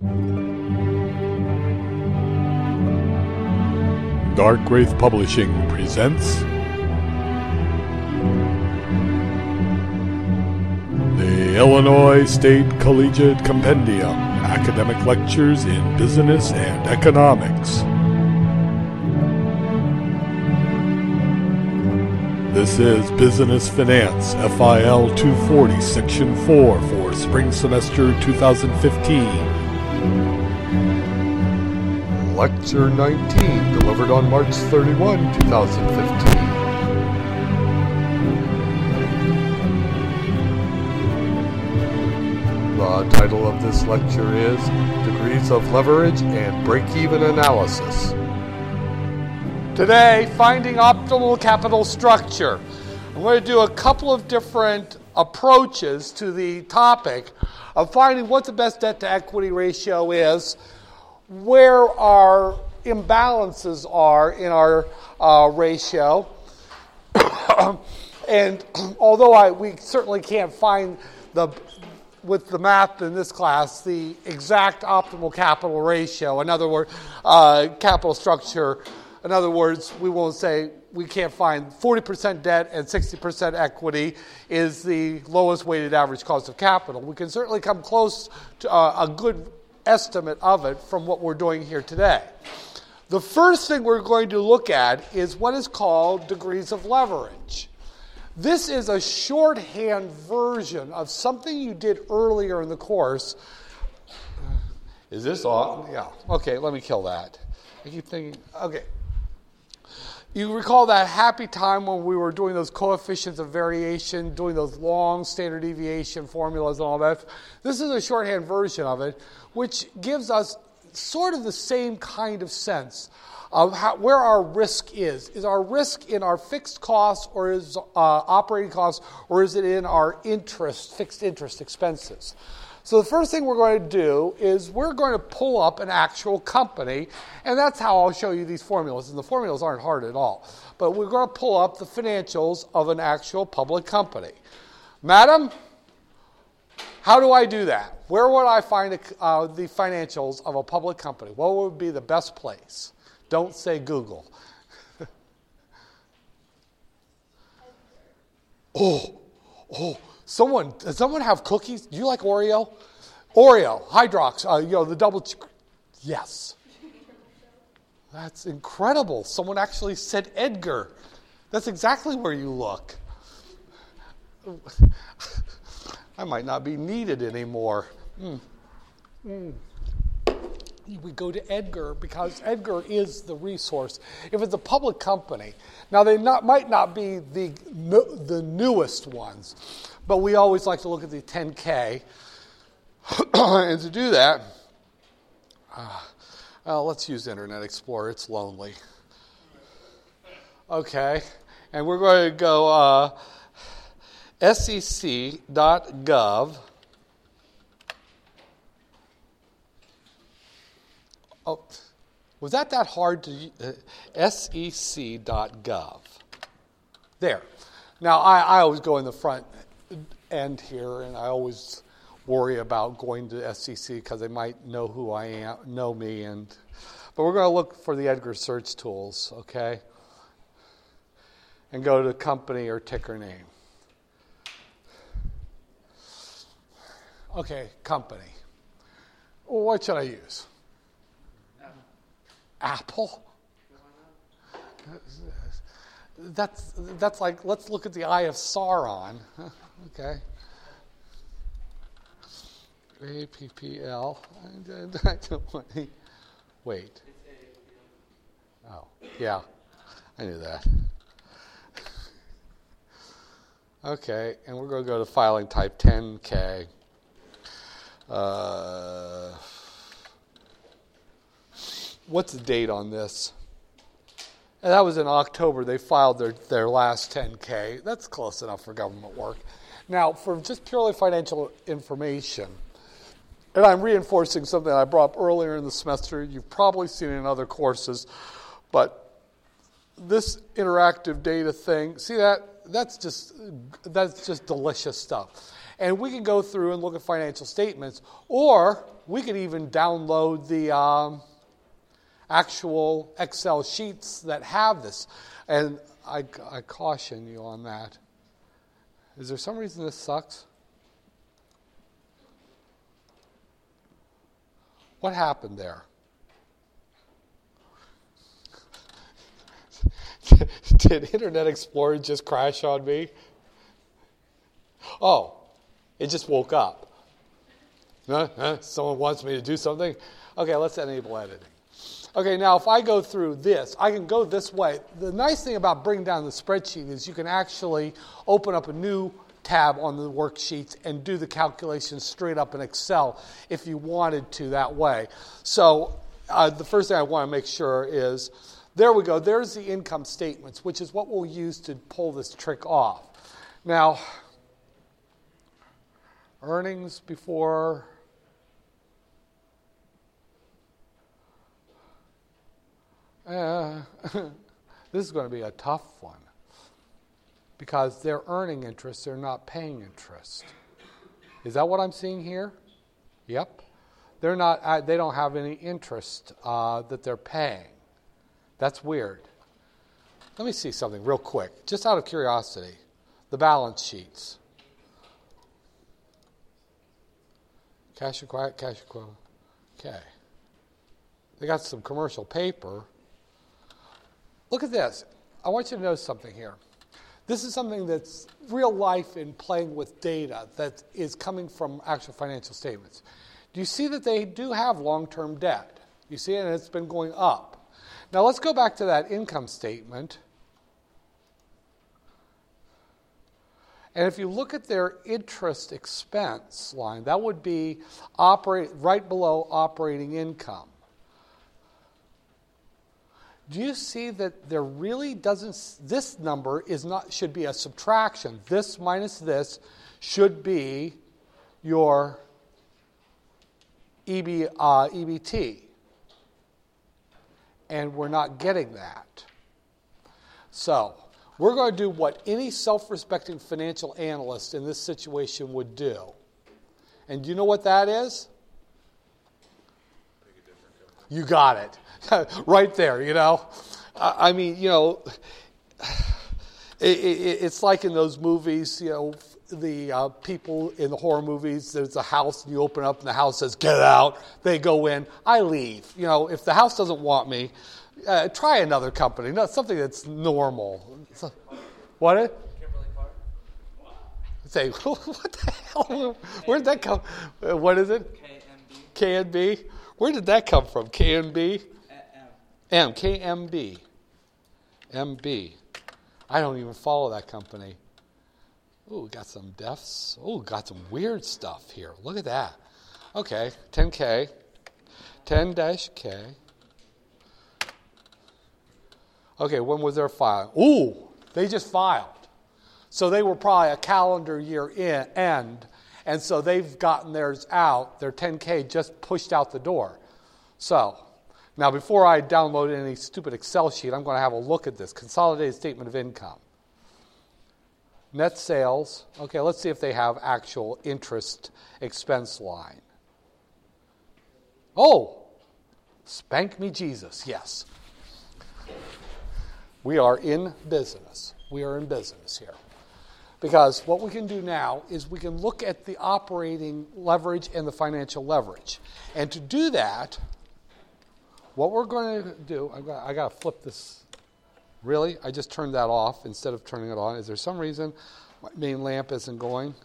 Dark Wraith Publishing presents the Illinois State Collegiate Compendium, Academic Lectures in Business and Economics. This is Business Finance, FIL 240, Section 4 for Spring Semester 2015. Lecture 19, delivered on March 31, 2015. The title of this lecture is Degrees of Leverage and Break-Even Analysis. Today, finding optimal capital structure. I'm going to do a couple of different approaches to the topic of finding what the best debt-to-equity ratio is, where our imbalances are in our ratio. And although we certainly can't find with the math in this class, the exact optimal capital ratio, in other words, capital structure, in other words, we won't say we can't find 40% debt and 60% equity is the lowest weighted average cost of capital. We can certainly come close to a good estimate of it from what we're doing here today. The first thing we're going to look at is what is called degrees of leverage. This is a shorthand version of something you did earlier in the course. Is this on? Yeah. Okay, let me kill that. I keep thinking, okay. You recall that happy time when we were doing those coefficients of variation, doing those long standard deviation formulas and all that? This is a shorthand version of it, which gives us sort of the same kind of sense of where our risk is. Is our risk in our fixed costs or is operating costs, or is it in our fixed interest expenses? So the first thing we're going to do is we're going to pull up an actual company, and that's how I'll show you these formulas. And the formulas aren't hard at all. But we're going to pull up the financials of an actual public company. Madam, how do I do that? Where would I find the financials of a public company? What would be the best place? Don't say Google. Oh. Does someone have cookies? Do you like Oreo? Oreo, Hydrox, the double. Yes. That's incredible. Someone actually said Edgar. That's exactly where you look. I might not be needed anymore. We go to Edgar because Edgar is the resource. If it's a public company, now they might not be the newest ones, but we always like to look at the 10K. And to do that, let's use Internet Explorer. It's lonely. Okay, and we're going to go sec.gov. Oh, was that hard to sec.gov? There. Now, I always go in the front end here, and I always worry about going to SEC because they might know who I am, know me. But we're going to look for the Edgar search tools, okay? And go to company or ticker name. Okay, company. Well, what should I use? Apple? That's like, let's look at the Eye of Sauron. Okay. APPL. I don't want to wait. Oh, yeah. I knew that. Okay, and we're going to go to filing type 10K. What's the date on this? And that was in October. They filed their last 10K. That's close enough for government work. Now, for just purely financial information, and I'm reinforcing something I brought up earlier in the semester. You've probably seen it in other courses, but this interactive data thing, see that? That's just delicious stuff. And we can go through and look at financial statements, or we could even download the actual Excel sheets that have this. And I caution you on that. Is there some reason this sucks? What happened there? Did Internet Explorer just crash on me? Oh, it just woke up. Someone wants me to do something? Okay, let's enable editing. Okay, now if I go through this, I can go this way. The nice thing about bringing down the spreadsheet is you can actually open up a new tab on the worksheets and do the calculations straight up in Excel if you wanted to that way. So the first thing I want to make sure is, there we go. There's the income statements, which is what we'll use to pull this trick off. Now, earnings before... this is going to be a tough one because they're earning interest, they're not paying interest. Is that what I'm seeing here? Yep. They're not. They don't have any interest that they're paying. That's weird. Let me see something real quick, just out of curiosity. The balance sheets. Cash equivalent. Okay. They got some commercial paper. Look at this. I want you to notice something here. This is something that's real life in playing with data that is coming from actual financial statements. Do you see that they do have long-term debt? You see it, and it's been going up. Now let's go back to that income statement. And if you look at their interest expense line, that would be right below operating income. Do you see that there really doesn't, this number should be a subtraction. This minus this should be your EBT. And we're not getting that. So, we're going to do what any self-respecting financial analyst in this situation would do. And do you know what that is? You got it. Right there, you know. I mean, you know, it's like in those movies, you know, the people in the horror movies, there's a house, and you open up, and the house says, "Get out." They go in. I leave. You know, if the house doesn't want me, try another company. No, something that's normal. What? Kimberly Clark. Say, what the hell? Where did that come? What is it? KNB. Where did that come from? KNB? KMB. MB. I don't even follow that company. Ooh, got some defs. Ooh, got some weird stuff here. Look at that. Okay, 10K. 10-K. Okay, when was their file? Ooh, they just filed. So they were probably a calendar year end, and so they've gotten theirs out. Their 10K just pushed out the door. So, now before I download any stupid Excel sheet, I'm going to have a look at this. Consolidated statement of income. Net sales. Okay, let's see if they have actual interest expense line. Oh, spank me Jesus, yes. We are in business. We are in business here. Because what we can do now is we can look at the operating leverage and the financial leverage. And to do that, what we're going to do, I got to flip this. Really? I just turned that off instead of turning it on. Is there some reason my main lamp isn't going?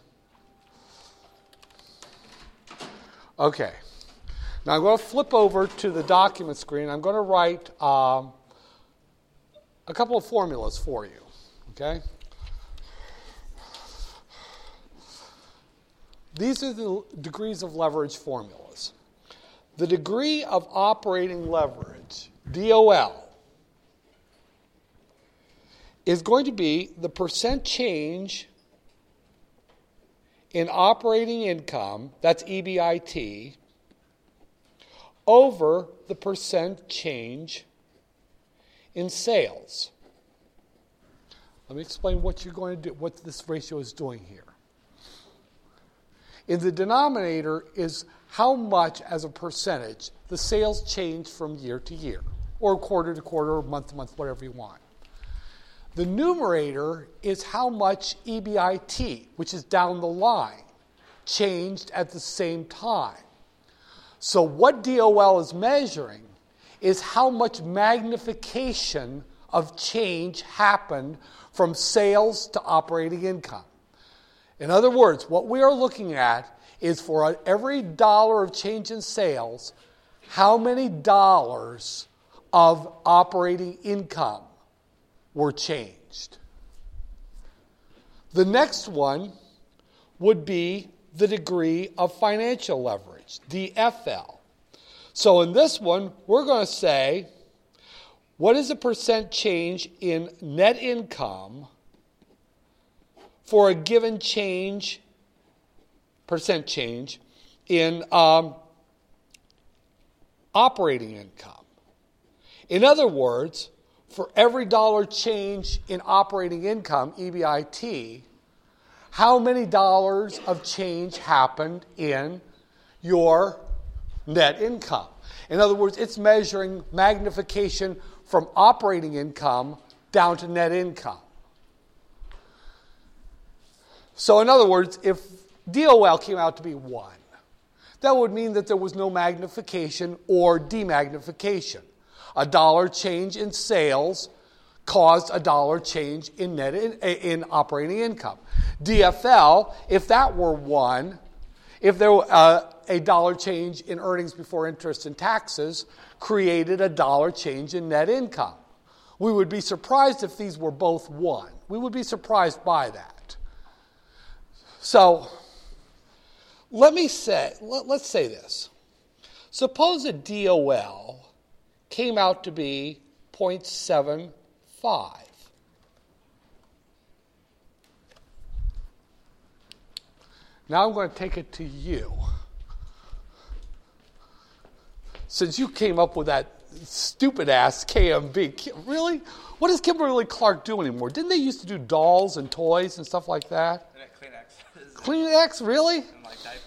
Okay. Now I'm going to flip over to the document screen. I'm going to write a couple of formulas for you. Okay? These are the degrees of leverage formulas. The degree of operating leverage, DOL, is going to be the percent change in operating income, that's EBIT, over the percent change in sales. Let me explain what you're going to do, what this ratio is doing here. In the denominator is how much as a percentage the sales change from year to year, or quarter to quarter, or month to month, whatever you want. The numerator is how much EBIT, which is down the line, changed at the same time. So what DOL is measuring is how much magnification of change happened from sales to operating income. In other words, what we are looking at is for every dollar of change in sales, how many dollars of operating income were changed. The next one would be the degree of financial leverage, DFL. So in this one, we're going to say, what is the percent change in net income for a given percent change in operating income? In other words, for every dollar change in operating income, EBIT, how many dollars of change happened in your net income? In other words, it's measuring magnification from operating income down to net income. So in other words, if DOL came out to be 1, that would mean that there was no magnification or demagnification. A dollar change in sales caused a dollar change in operating income. DFL, if that were 1, if there were a dollar change in earnings before interest and taxes, created a dollar change in net income. We would be surprised if these were both 1. We would be surprised by that. So let's say this. Suppose a DOL came out to be 0.75. Now I'm going to take it to you. Since you came up with that stupid-ass KMB, really? What does Kimberly-Clark do anymore? Didn't they used to do dolls and toys and stuff like that? Kleenex. Kleenex, really? And like diapers.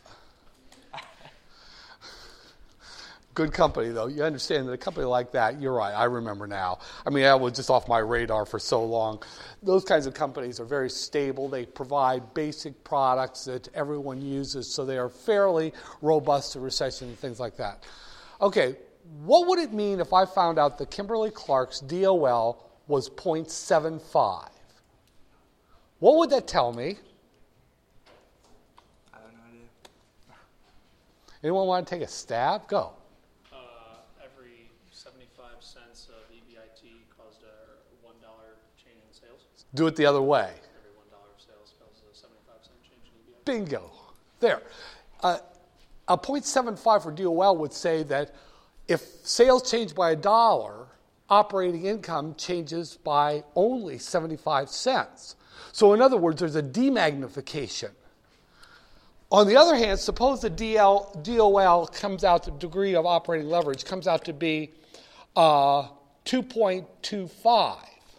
Good company, though. You understand that a company like that, you're right, I remember now. I mean, that was just off my radar for so long. Those kinds of companies are very stable. They provide basic products that everyone uses, so they are fairly robust to recession and things like that. Okay, what would it mean if I found out that Kimberly-Clark's DOL was 0.75? What would that tell me? I have no idea. Anyone want to take a stab? Go. Every 75 cents of EBIT caused a $1 change in sales. Do it the other way. Every $1 of sales causes a 75-cent change in EBIT. Bingo. There. A 0.75 for DOL would say that if sales change by $1, operating income changes by only 75 cents. So in other words, there's a demagnification. On the other hand, suppose the DOL comes out, the degree of operating leverage comes out to be 2.25.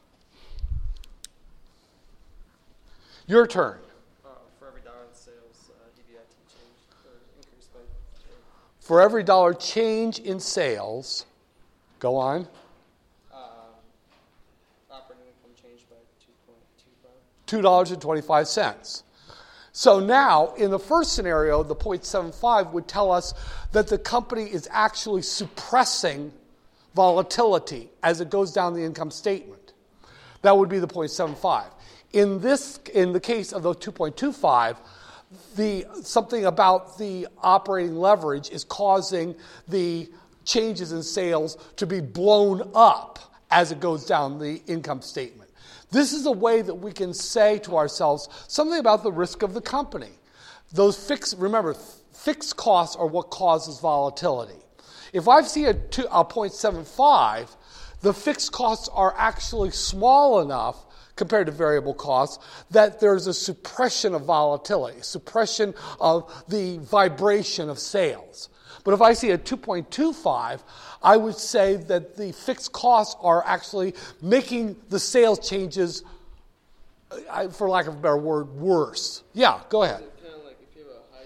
Your turn. For every dollar in sales, EBIT changed or increased by. For every dollar change in sales, go on. Operating income changed by 2.25. $2.25. So now, in the first scenario, the 0.75 would tell us that the company is actually suppressing volatility as it goes down the income statement. That would be the 0.75. In the case of the 2.25, something about the operating leverage is causing the changes in sales to be blown up as it goes down the income statement. This is a way that we can say to ourselves something about the risk of the company. Remember, fixed costs are what causes volatility. If I see a 0.75, the fixed costs are actually small enough compared to variable costs that there's a suppression of volatility, suppression of the vibration of sales. But if I see a 2.25, I would say that the fixed costs are actually making the sales changes, for lack of a better word, worse. Yeah, go ahead. Is it kind of like if you have a high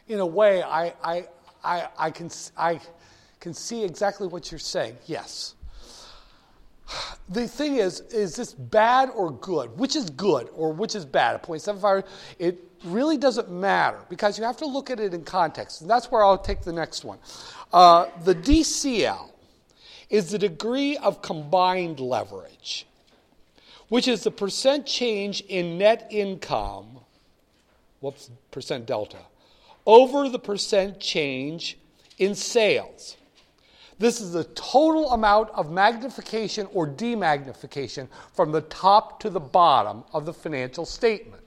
in a way, I can see exactly what you're saying. Yes. The thing is this bad or good? Which is good or which is bad? A 0.75, it really doesn't matter because you have to look at it in context. And that's where I'll take the next one. The DCL is the degree of combined leverage, which is the percent change in net income, percent delta, over the percent change in sales. This is the total amount of magnification or demagnification from the top to the bottom of the financial statement.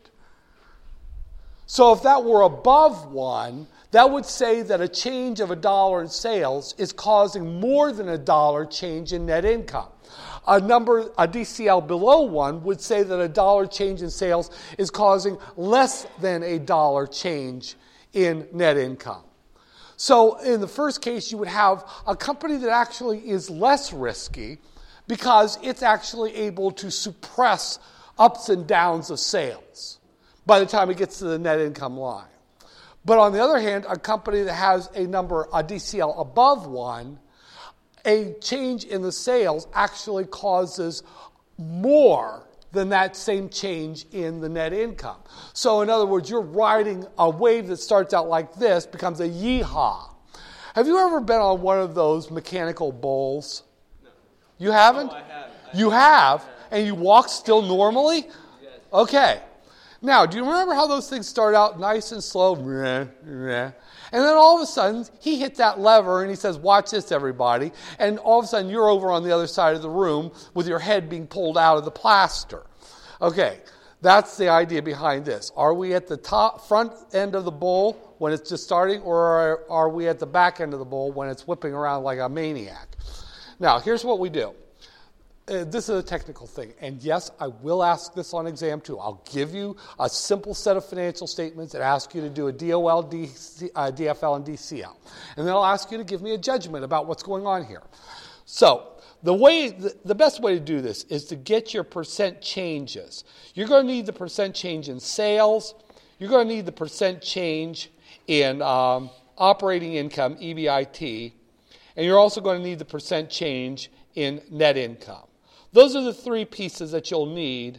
So if that were above 1, that would say that a change of $1 in sales is causing more than $1 change in net income. A DCL below 1 would say that $1 change in sales is causing less than $1 change in net income. So in the first case, you would have a company that actually is less risky because it's actually able to suppress ups and downs of sales by the time it gets to the net income line. But on the other hand, a company that has a DCL above 1, a change in the sales actually causes more than that same change in the net income. So in other words, you're riding a wave that starts out like this, becomes a yeehaw. Have you ever been on one of those mechanical bowls? No. You haven't? Oh, I have. You have? And you walk still normally? Yes. Okay. Now, do you remember how those things start out nice and slow? And then all of a sudden, he hit that lever and he says, watch this, everybody. And all of a sudden, you're over on the other side of the room with your head being pulled out of the plaster. Okay, that's the idea behind this. Are we at the front end of the bowl when it's just starting, or are we at the back end of the bowl when it's whipping around like a maniac? Now, here's what we do. This is a technical thing. And yes, I will ask this on exam too. I'll give you a simple set of financial statements and ask you to do a DOL, DFL, and DCL. And then I'll ask you to give me a judgment about what's going on here. So the best way to do this is to get your percent changes. You're going to need the percent change in sales. You're going to need the percent change in operating income, EBIT. And you're also going to need the percent change in net income. Those are the three pieces that you'll need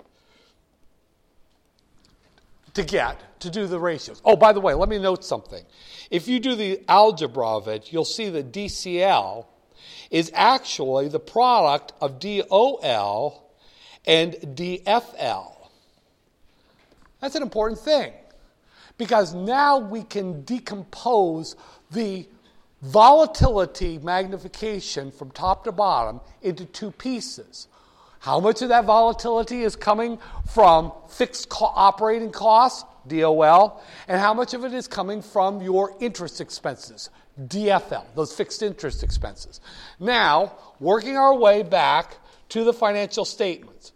to do the ratios. Oh, by the way, let me note something. If you do the algebra of it, you'll see that DCL is actually the product of DOL and DFL. That's an important thing because now we can decompose the volatility magnification from top to bottom into two pieces. How much of that volatility is coming from fixed operating costs, DOL, and how much of it is coming from your interest expenses, DFL, those fixed interest expenses. Now, working our way back to the financial statements,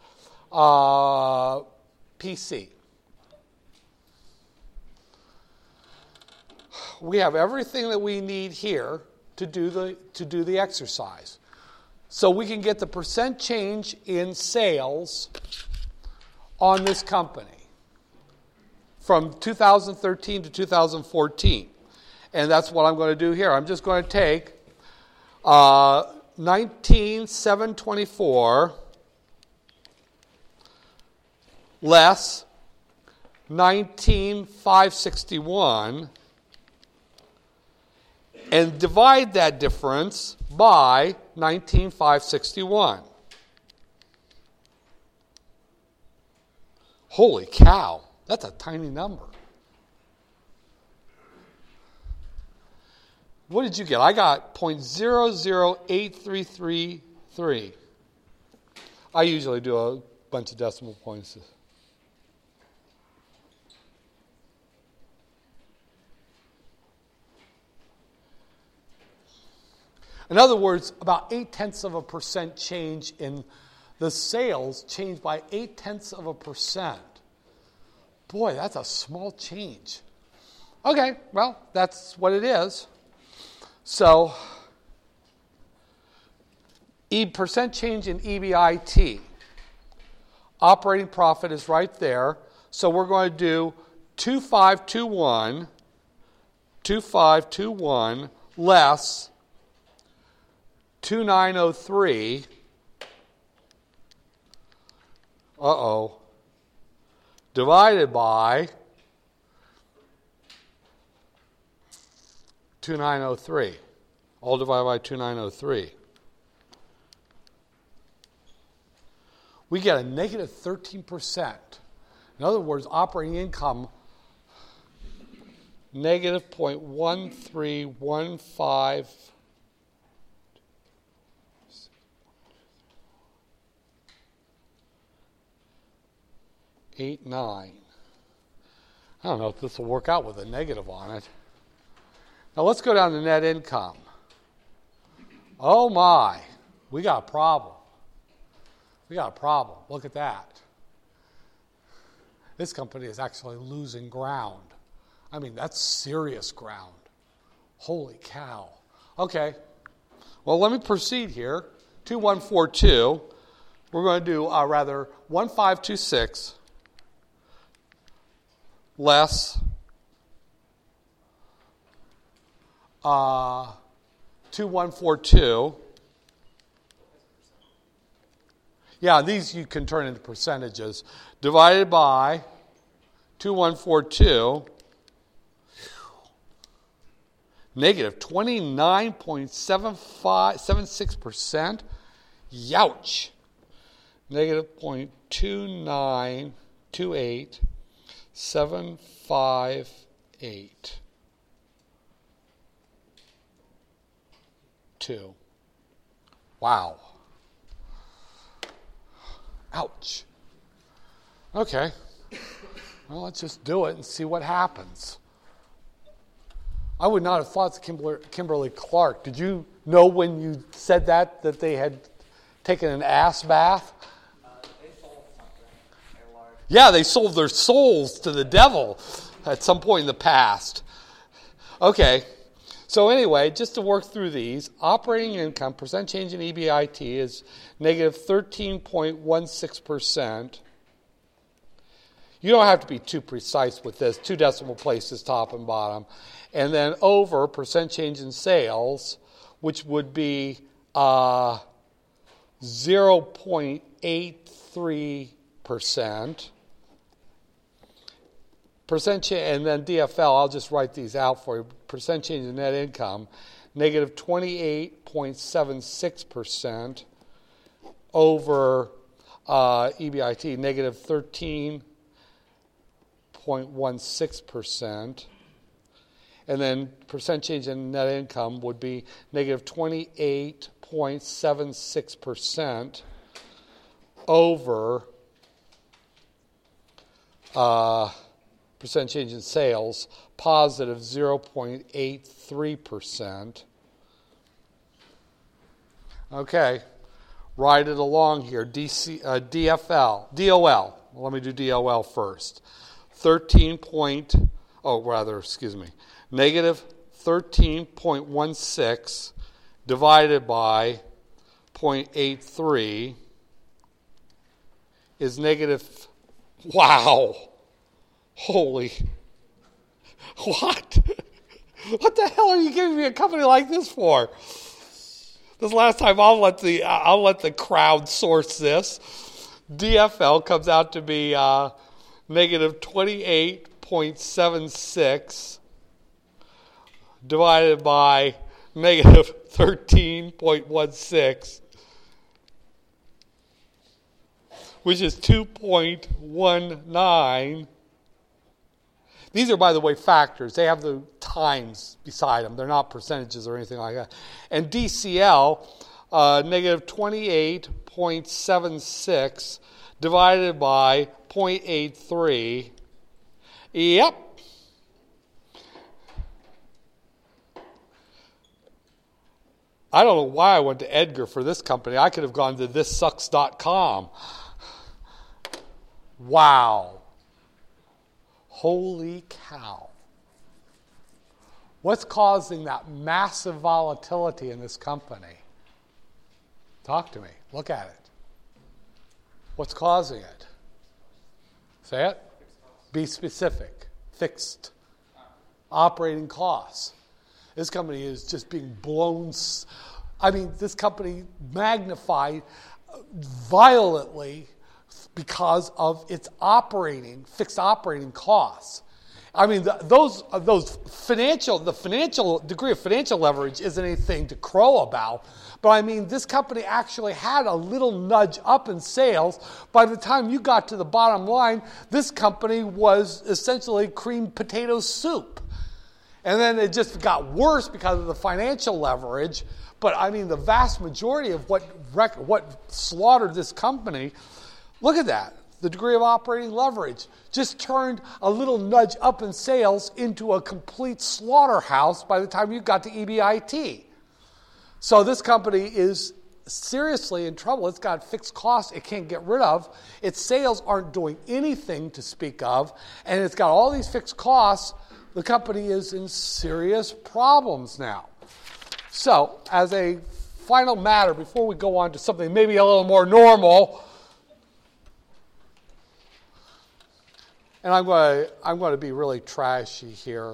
PC. We have everything that we need here to do the exercise. So we can get the percent change in sales on this company from 2013 to 2014. And that's what I'm going to do here. I'm just going to take 19,724 less 19,561 and divide that difference by 19,561. Holy cow, that's a tiny number. What did you get? I got 0.008333. I usually do a bunch of decimal points. In other words, about 0.8% change in the sales changed by 0.8%. Boy, that's a small change. Okay, well, that's what it is. So, percent change in EBIT. Operating profit is right there. So we're going to do 2,521 2521 less 2903. Divided by 2903. All divided by 2903. We get a negative 13%. In other words, operating income negative 0.1315. I don't know if this will work out with a negative on it. Now let's go down to net income. Oh my, we got a problem. Look at that. This company is actually losing ground. I mean, that's serious ground. Holy cow. Okay, well, let me proceed here. 2142. We're going to do 1526 less 2142. Yeah, these you can turn into percentages. Divided by 2142, negative 29.76%. Youch. Negative 0.2928758. 2. Wow. Ouch. Okay. Well, let's just do it and see what happens. I would not have thought Kimberly Clark. Did you know when you said that they had taken an ass bath? They sold something. Yeah, they sold their souls to the devil at some point in the past. Okay. So anyway, just to work through these, operating income, percent change in EBIT is negative 13.16%. You don't have to be too precise with this. 2 decimal places, top and bottom. And then over percent change in sales, which would be 0.83%. And then DFL, I'll just write these out for you. Percent change in net income, negative 28.76% over EBIT, negative 13.16%. And then percent change in net income would be negative 28.76% over percent change in sales, positive 0.83%. Okay, write it along here. DFL, DOL. Let me do DOL first. Negative 13.16 divided by 0.83 is negative. Wow. Holy, what? What the hell are you giving me a company like this for? This last time I'll let the crowd source this. DFL comes out to be negative 28.76 divided by negative 13.16, which is 2.19. These are, by the way, factors. They have the times beside them. They're not percentages or anything like that. And DCL, negative 28.76 divided by 0.83. Yep. I don't know why I went to Edgar for this company. I could have gone to thissucks.com. Wow. Holy cow. What's causing that massive volatility in this company? Talk to me. Look at it. What's causing it? Say it. Be specific. Fixed. operating costs. This company is just being blown. This company magnified violently because of its fixed operating costs. The financial degree of financial leverage isn't anything to crow about. But this company actually had a little nudge up in sales. By the time you got to the bottom line, this company was essentially creamed potato soup. And then it just got worse because of the financial leverage. But the vast majority of what slaughtered this company, look at that. The degree of operating leverage just turned a little nudge up in sales into a complete slaughterhouse by the time you got to EBIT. So this company is seriously in trouble. It's got fixed costs it can't get rid of. Its sales aren't doing anything to speak of. And it's got all these fixed costs. The company is in serious problems now. So as a final matter, before we go on to something maybe a little more normal, and I'm going to be really trashy here.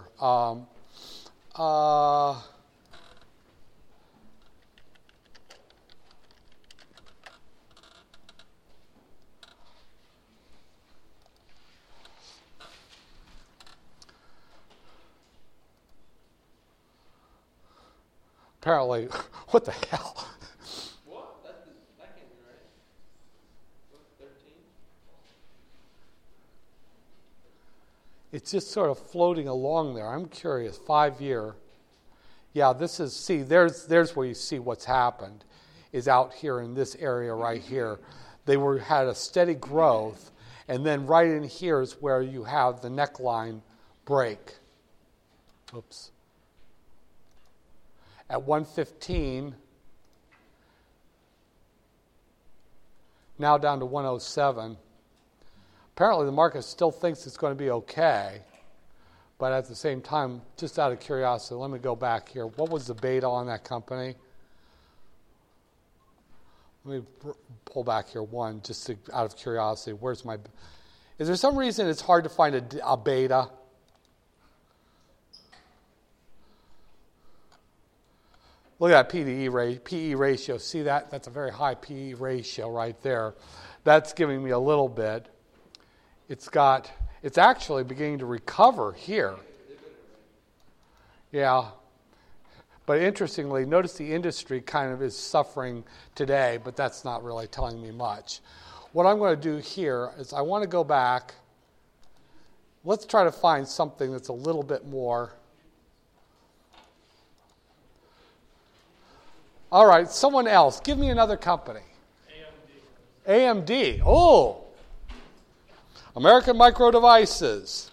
Apparently, what the hell? What? That can't be right. What, 13? It's just sort of floating along there. I'm curious. 5-year. Yeah, there's where you see what's happened, is out here in this area right here. They had a steady growth, and then right in here is where you have the neckline break. Oops. At 115, now down to 107. Apparently the market still thinks it's going to be okay, but at the same time, just out of curiosity, let me go back here. What was the beta on that company? Let me pull back here out of curiosity. Is there some reason it's hard to find a beta? Look at that PE ratio. See that? That's a very high PE ratio right there. That's giving me a little bit. It's actually beginning to recover here. Yeah. But interestingly, notice the industry kind of is suffering today, but that's not really telling me much. What I'm going to do here is I want to go back. Let's try to find something that's a little bit more. All right, someone else. Give me another company. AMD. Oh. American Micro Devices.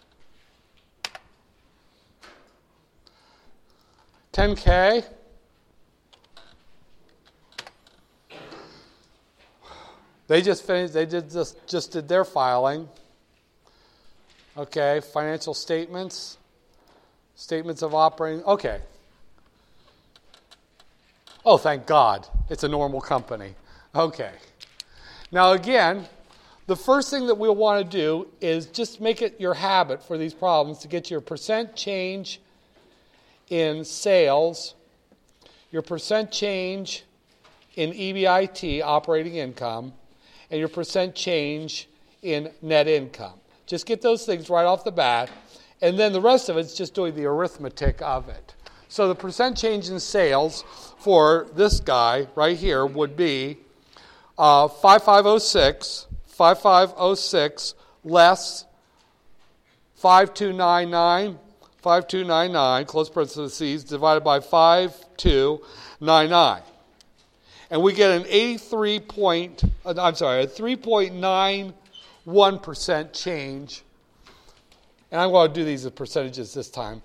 10K. They just finished. They just did their filing. Okay, financial statements. Statements of operating. Okay. Oh, thank God. It's a normal company. Okay. Now, again, the first thing that we'll want to do is just make it your habit for these problems to get your percent change in sales, your percent change in EBIT, operating income, and your percent change in net income. Just get those things right off the bat, and then the rest of it's just doing the arithmetic of it. So the percent change in sales for this guy right here would be 5506 less 5299, close parentheses, divided by 5299. And we get an 3.91% change. And I'm going to do these as percentages this time.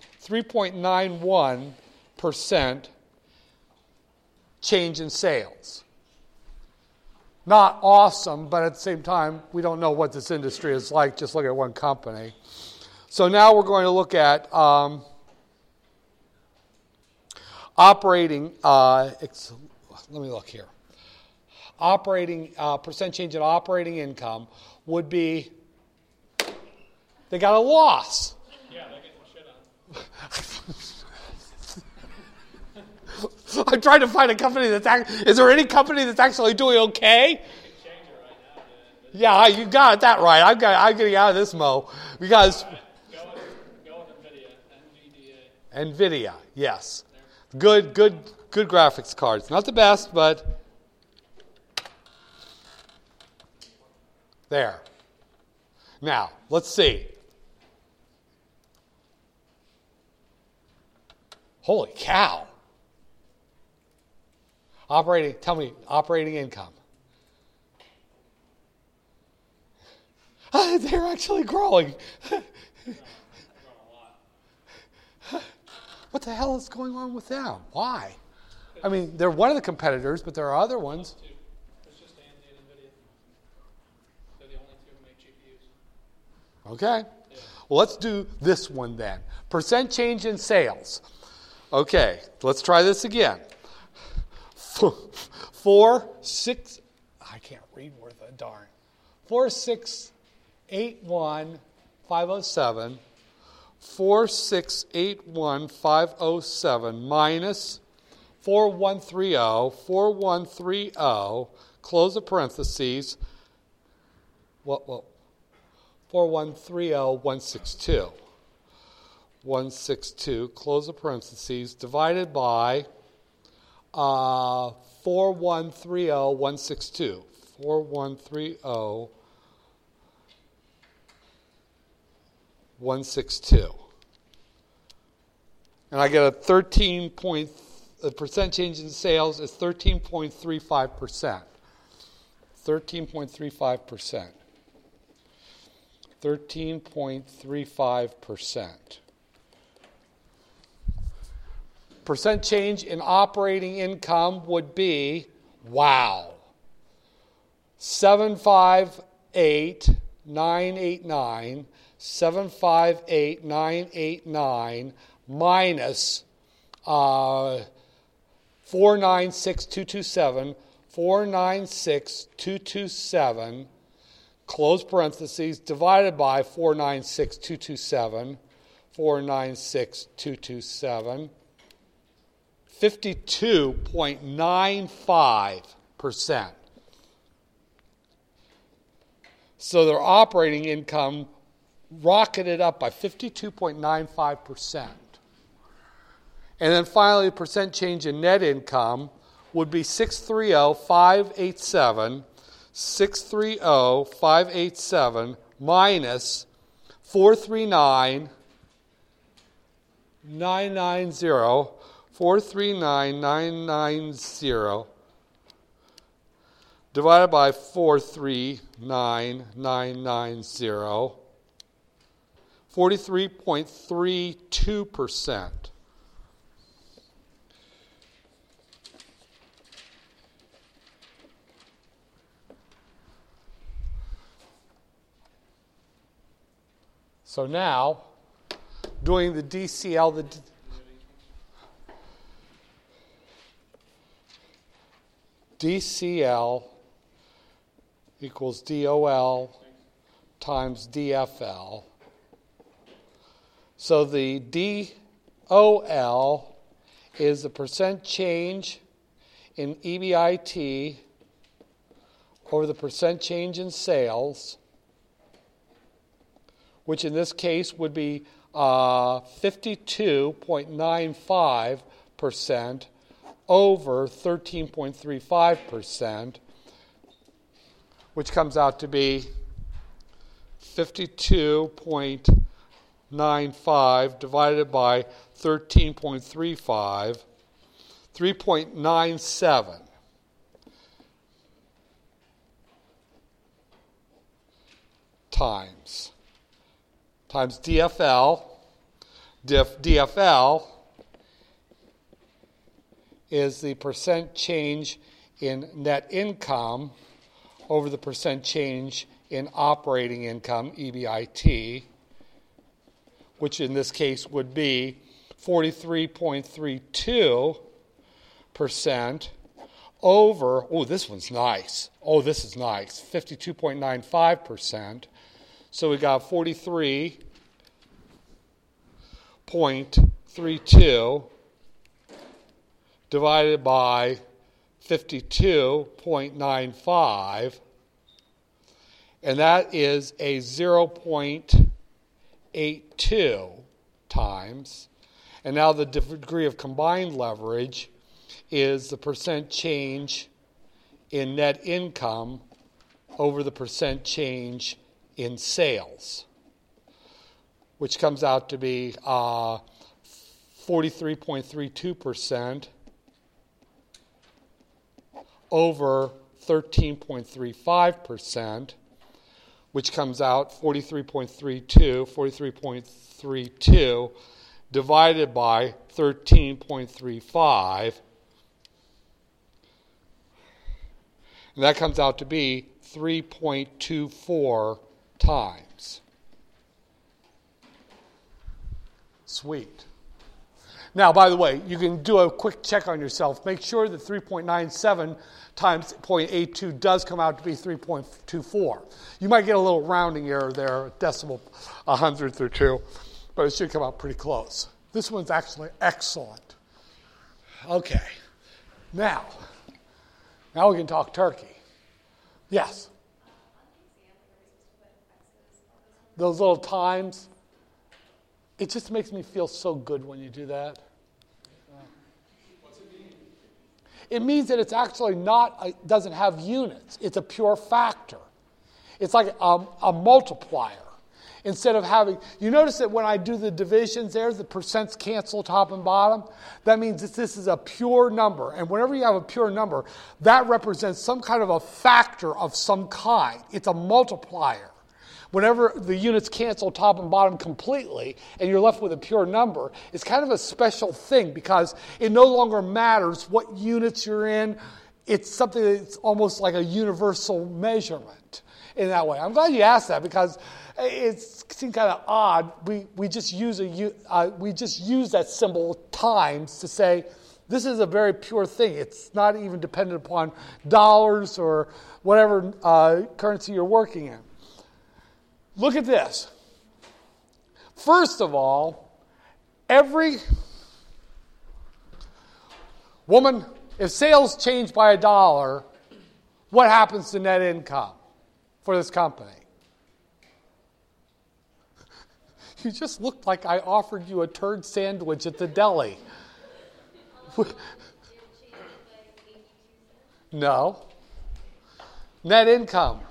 3.91% change in sales. Not awesome, but at the same time, we don't know what this industry is like. Just look at one company. So now we're going to look at operating. Let me look here. Operating percent change in operating income would be. They got a loss. Yeah, they're getting shit I'm trying to find a company is there any company that's actually doing okay? Yeah, you got that right. I'm getting out of this mo because Go with NVIDIA. NVIDIA, yes, good graphics cards. Not the best, but there. Now let's see. Holy cow! Operating income. They're actually growing. What the hell is going on with them? Why? I mean, they're one of the competitors, but there are other ones. It's just AMD and NVIDIA. They're the only two who make GPUs. Okay. Yeah. Well, let's do this one then. Percent change in sales. Okay, let's try this again. 4681,507 4681,507 minus 4130 close the parentheses. What 4130,162 162 close the parentheses divided by 4130,162 4130,162. And I get a the percent change in sales is 13.35%. 13.35%. 13.35%. Percent change in operating income would be, wow, 758,989, 758,989 minus 496,227, 496,227, close parentheses, divided by 496,227, 496,227, 52.95%. So their operating income rocketed up by 52.95%. And then finally, the percent change in net income would be 630,587, 630,587 minus 439,990, 439,990 divided by 439,990, 43.32%. So now, doing the DCL, DCL equals DOL times DFL. So the DOL is the percent change in EBIT over the percent change in sales, which in this case would be 52.95% over 13.35%, which comes out to be 52.95 divided by 13.35, 3.97. Times DFL. DFL is the percent change in net income over the percent change in operating income, EBIT, which in this case would be 43.32% over, this one's nice. This is nice, 52.95%. So we got 43.32% 0.32 divided by 52.95, and that is a 0.82 times. And now the degree of combined leverage is the percent change in net income over the percent change in sales, which comes out to be 43.32% over 13.35%, which comes out 43.32 divided by 13.35, and that comes out to be 3.24 times. Sweet. Now, by the way, you can do a quick check on yourself. Make sure that 3.97 times 0.82 does come out to be 3.24. You might get a little rounding error there, a decimal, a hundredth or two, but it should come out pretty close. This one's actually excellent. Okay. Now we can talk turkey. Yes? Those little times. It just makes me feel so good when you do that. What's it mean? It means that it's actually doesn't have units. It's a pure factor. It's like a multiplier. Instead of having, you notice that when I do the divisions there, the percents cancel top and bottom. That means that this is a pure number. And whenever you have a pure number, that represents some kind of a factor of some kind. It's a multiplier. Whenever the units cancel top and bottom completely and you're left with a pure number, it's kind of a special thing because it no longer matters what units you're in. It's something that's almost like a universal measurement in that way. I'm glad you asked that because it seemed kind of odd. We just use that symbol times to say this is a very pure thing. It's not even dependent upon dollars or whatever currency you're working in. Look at this. First of all, every woman, if sales change by $1, what happens to net income for this company? You just looked like I offered you a turd sandwich at the deli. No. Net income.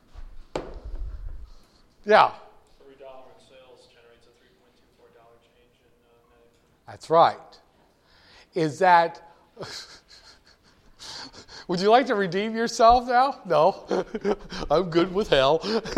Yeah. Every dollar in sales generates a $3.24 change in net income. That's right. Is that... Would you like to redeem yourself now? No. I'm good with hell.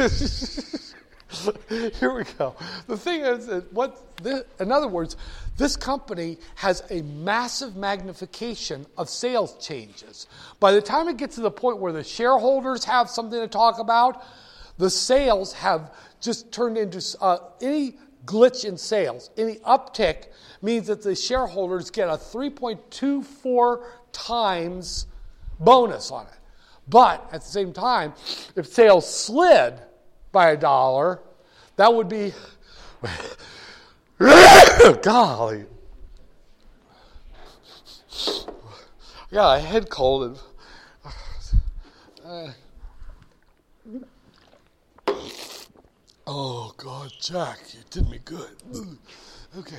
Here we go. The thing is that in other words, this company has a massive magnification of sales changes. By the time it gets to the point where the shareholders have something to talk about, the sales have just turned into any glitch in sales, any uptick means that the shareholders get a 3.24 times bonus on it. But at the same time, if sales slid by $1, that would be, golly, I got a head cold. Oh, God, Jack, you did me good. Okay.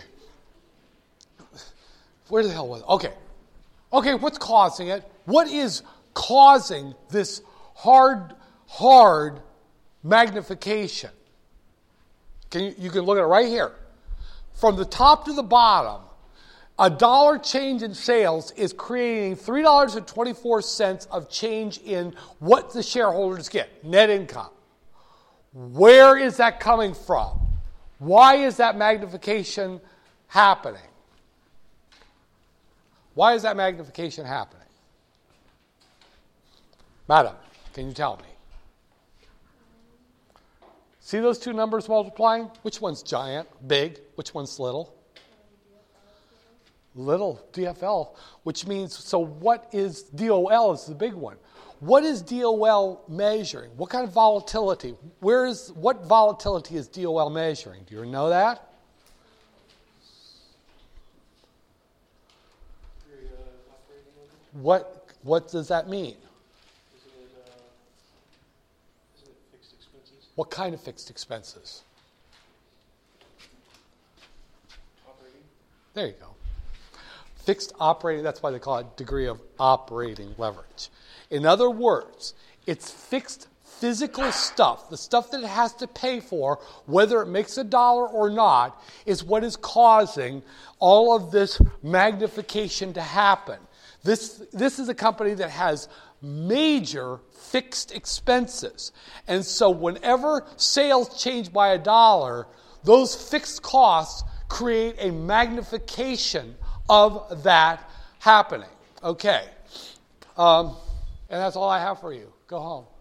Where the hell was it? Okay, what's causing it? What is causing this hard magnification? You can look at it right here. From the top to the bottom, $1 change in sales is creating $3.24 of change in what the shareholders get, net income. Where is that coming from? Why is that magnification happening? Why is that magnification happening? Madam, can you tell me? See those two numbers multiplying? Which one's giant, big? Which one's little? Little, DFL, which means, so what is DOL is the big one. What is DOL measuring? What kind of volatility? What volatility is DOL measuring? Do you know that? What does that mean? Isn't it fixed expenses? What kind of fixed expenses? Operating? There you go. Fixed operating, that's why they call it degree of operating leverage. In other words, it's fixed physical stuff, the stuff that it has to pay for, whether it makes $1 or not, is what is causing all of this magnification to happen. This is a company that has major fixed expenses. And so whenever sales change by $1, those fixed costs create a magnification of that happening. Okay. And that's all I have for you. Go home.